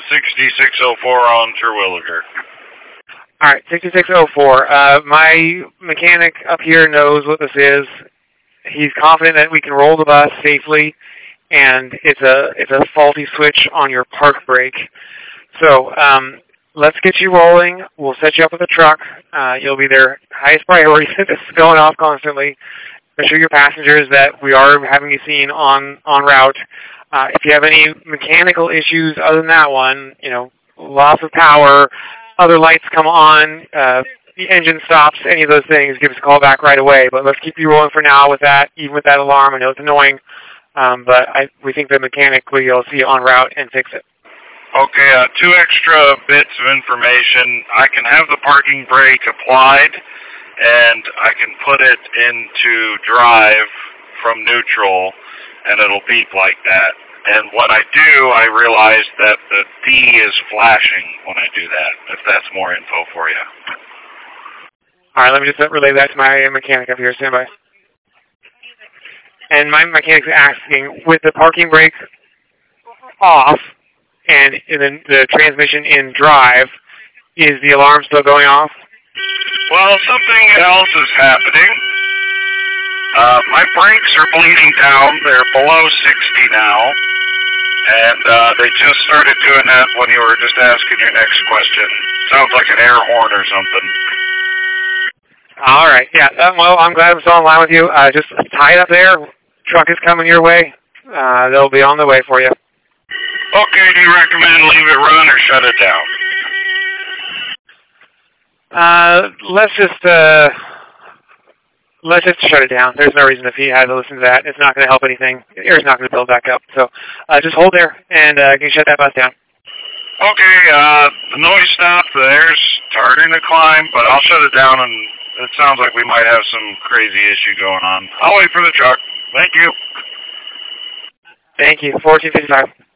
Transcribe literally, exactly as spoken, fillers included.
sixty-six oh four on Terwilliger. All right, sixty-six oh four. Uh, my mechanic up here knows what this is. He's confident that we can roll the bus safely, and it's a it's a faulty switch on your park brake. So um, let's get you rolling. We'll set you up with a truck. Uh, you'll be their highest priority if it's going off constantly. Assure your passengers that we are having you seen on, on route. Uh, if you have any mechanical issues other than that one, you know, loss of power, other lights come on, uh, the engine stops, any of those things, give us a call back right away. But let's keep you rolling for now with that, even with that alarm. I know it's annoying, um, but I, we think that mechanically you'll see it en route and fix it. Okay, uh, two extra bits of information. I can have the parking brake applied, and I can put it into drive from neutral, and it'll beep like that. And when I do, I realize that the D is flashing when I do that, if that's more info for you. All right, let me just relay that to my mechanic up here. Stand by. And my mechanic's asking, with the parking brake off and then the transmission in drive, is the alarm still going off? Well, something else is happening. Uh, my brakes are bleeding down. They're below sixty now. And uh, they just started doing that when you were just asking your next question. Sounds like an air horn or something. All right. Yeah. Uh, well, I'm glad I'm still in line with you. Uh, just tie it up there. Truck is coming your way. Uh, they'll be on the way for you. Okay. Do you recommend leave it run or shut it down? Uh, let's just uh, let's just shut it down. There's no reason if he had to listen to that. It's not going to help anything. The air's not going to build back up. So uh, just hold there and uh, can you shut that bus down? Okay. Uh, the noise stopped. The air's starting to climb, but I'll shut it down. And it sounds like we might have some crazy issue going on. I'll wait for the truck. Thank you. Thank you. fourteen fifty-five.